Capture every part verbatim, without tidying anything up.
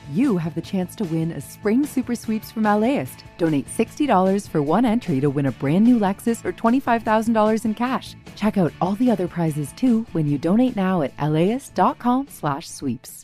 you have the chance to win a Spring Super Sweeps from LAist. Donate sixty dollars for one entry to win a brand new Lexus or twenty-five thousand dollars in cash. Check out all the other prizes too when you donate now at laist.com slash sweeps.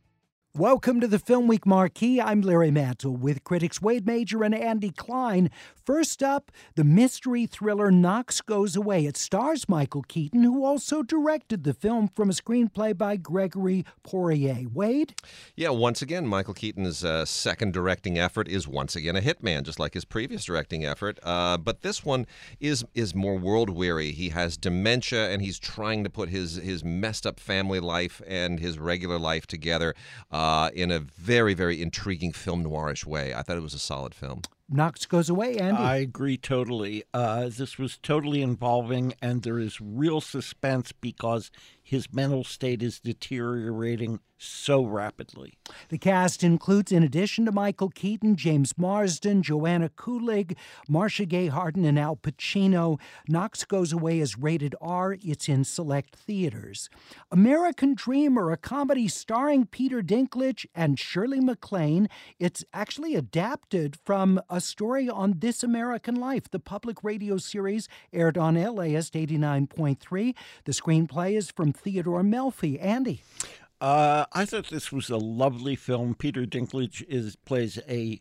Welcome to the Film Week Marquee. I'm Larry Mantle with critics Wade Major and Andy Klein. First up, the mystery thriller Knox Goes Away. It stars Michael Keaton, who also directed the film from a screenplay by Gregory Poirier. Wade? Yeah, once again, Michael Keaton's uh, second directing effort is once again a hitman, just like his previous directing effort. Uh, but this one is is more world-weary. He has dementia, and he's trying to put his, his messed-up family life and his regular life together uh, in a very, very intriguing film noirish way. I thought it was a solid film. Knox Goes Away, Andy? I agree totally. Uh, this was totally involving, and there is real suspense because his mental state is deteriorating so rapidly. The cast includes, in addition to Michael Keaton, James Marsden, Joanna Kulig, Marcia Gay Harden, and Al Pacino. Knox Goes Away is rated R. It's in select theaters. American Dreamer, a comedy starring Peter Dinklage and Shirley MacLaine. It's actually adapted from a story on This American Life. The public radio series aired on LAist eighty-nine point three. The screenplay is from Theodore Melfi. Andy? Uh, I thought this was a lovely film. Peter Dinklage is plays a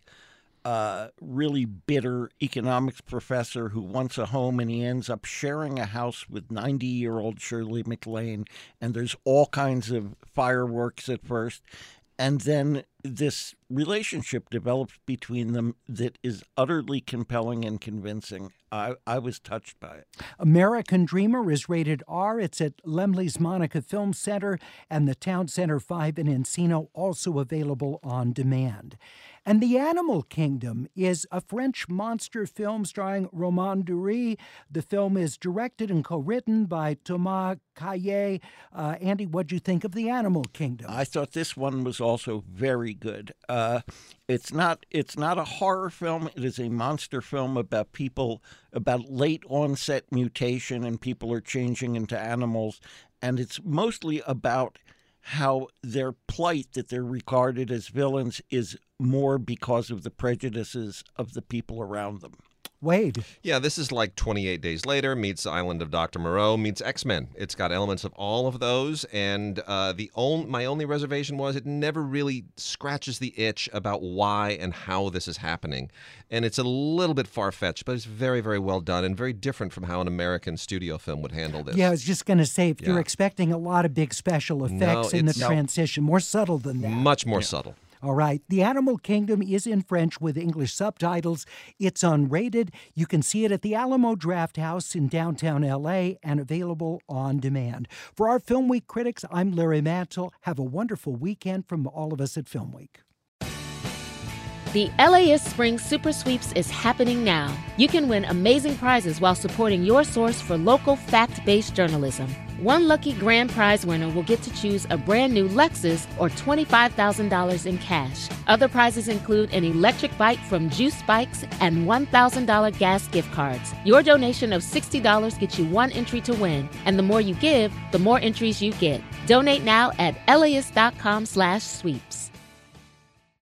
uh, really bitter economics professor who wants a home, and he ends up sharing a house with ninety-year-old Shirley MacLaine, and there's all kinds of fireworks at first. And then this relationship develops between them that is utterly compelling and convincing. I, I was touched by it. American Dreamer is rated R. It's at Lemley's Monica Film Center and the Town Center five in Encino, also available on demand. And The Animal Kingdom is a French monster film starring Romain Duris. The film is directed and co-written by Thomas Caillet. Uh, Andy, what'd you think of The Animal Kingdom? I thought this one was also very good. Uh, it's not it's not a horror film. It is a monster film about people, about late onset mutation, and people are changing into animals. And it's mostly about how their plight, that they're regarded as villains, is more because of the prejudices of the people around them. Wade. Yeah, this is like twenty-eight Days Later meets Island of Doctor Moreau meets X-Men. It's got elements of all of those, and uh, the only, my only reservation was it never really scratches the itch about why and how this is happening. And it's a little bit far-fetched, but it's very, very well done and very different from how an American studio film would handle this. Yeah, I was just going to say, if Yeah. you're expecting a lot of big special effects No, in the it's- No. transition, more subtle than that. Much more subtle. All right. The Animal Kingdom is in French with English subtitles. It's unrated. You can see it at the Alamo Drafthouse in downtown L A and available on demand. For our Film Week critics, I'm Larry Mantle. Have a wonderful weekend from all of us at Film Week. The LAist Spring Super Sweeps is happening now. You can win amazing prizes while supporting your source for local fact-based journalism. One lucky grand prize winner will get to choose a brand new Lexus or twenty-five thousand dollars in cash. Other prizes include an electric bike from Juice Bikes and one thousand dollars gas gift cards. Your donation of sixty dollars gets you one entry to win, and the more you give, the more entries you get. Donate now at laist.com slash sweeps.